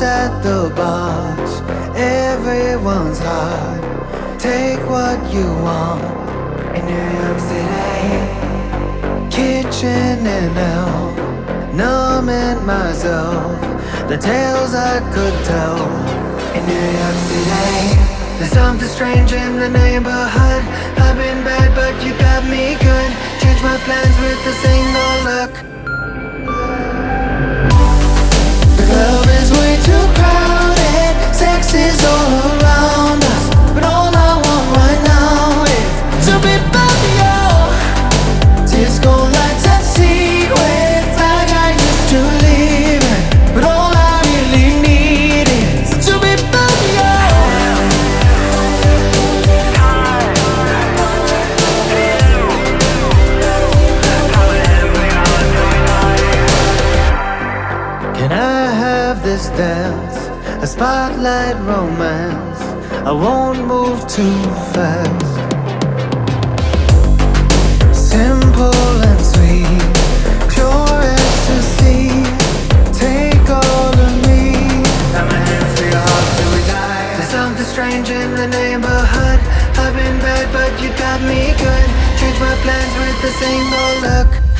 lost at the bars. Everyone's hard. Take what you want in New York City. Kitchen and out, numbing myself. The tales I could tell in New York City. There's something strange in the neighborhood. I've been bad, but you got me good. Change my plans with a single look. The club is way too crowded. Sex is all around us, but all I want right now is to be by you. Disco lights and secrets like I used to live in, but all I really need is to be by you. Can I have this dance? A spotlight romance. I won't move too fast. Simple and sweet, pure ecstasy. Take all of me. Got my hands to your heart till we die. There's something strange in the neighborhood. I've been bad, but you got me good. Change my plans with a single look.